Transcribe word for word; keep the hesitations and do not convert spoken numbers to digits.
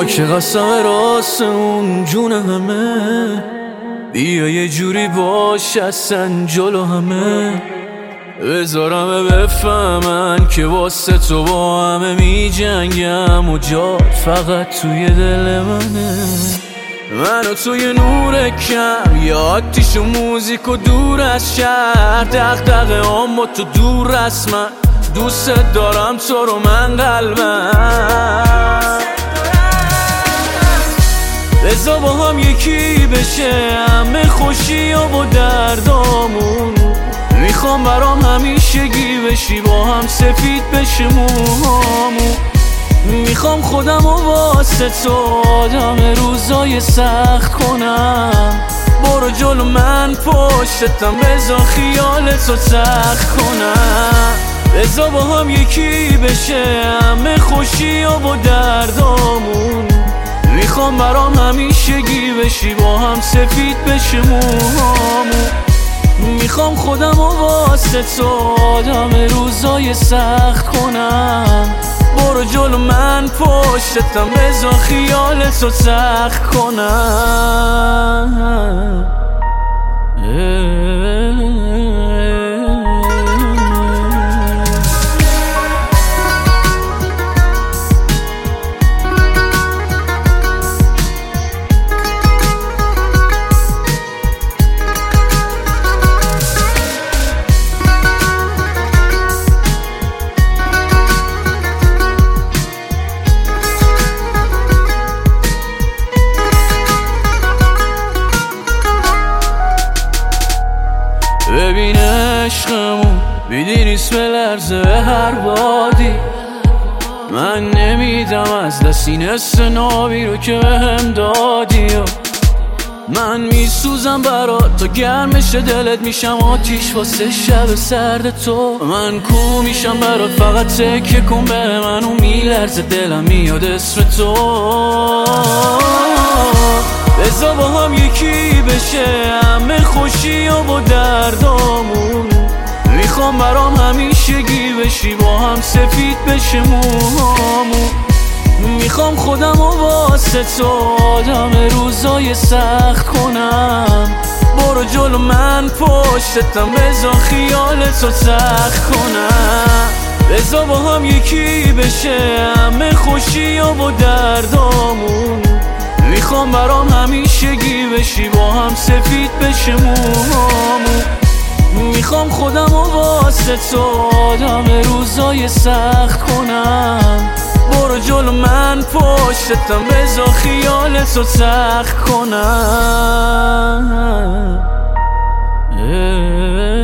که قسم راست اون جون همه، بیا یه جوری باش اصلا جلو همه، بذارم بفهمن که واسه تو با همه می جنگم و جات فقط توی دل منه. من و توی نور کم، یه آتیش و موزیک و دور از شهر، دغدغه اما تو دور از من، دوست دارم تو رو من قلبم. بذار با هم یکی بشه همه خوشی و دردامون، میخوام برام همیشگی بشی با هم سفید بشه موهامون، میخوام خودم و واسه تو آدم روزای سخت کنم، برو جلو من پشتم بذار خیال تو سخت کنم. بذار با هم یکی بشه همه خوشی و دردامون، میخوام برام همیشگی بشی با هم سفید بشه موهامون، میخوام خودم و واسه تو آدم روزای سخت کنم، برو جلو من پشتم بذار خیال تو سخت کنم. ببین عشقمون بیدی نیست به لرزه به هر بادی، من نمیدم از دست این حس نابی رو که بهم دادی، من میسوزم برات تا گرمش دلت میشم آتیش واسه شب سرد تو، من کو میشم برات فقط تکه کن به من و میلرزه دلم میاد اسم تو. بذار با هم یکی بشه همه خوشی و دردامون، میخوام برام همیشگی بشی با هم سفید بشه موهامون، میخوام خودم و واسه تو آدم روزای سخت کنم، برو جلو من پشتم بذار خیال تو سخت کنم. بذار با هم یکی بشه همه خوشی و دردامون، میخوام برام همیشگی بشی با هم سفید بشه موهامون، میخوام خودم و واسه تو آدم روزای سخت کنم، برو جلو من پشتم بذار خیال تو سخت کنم.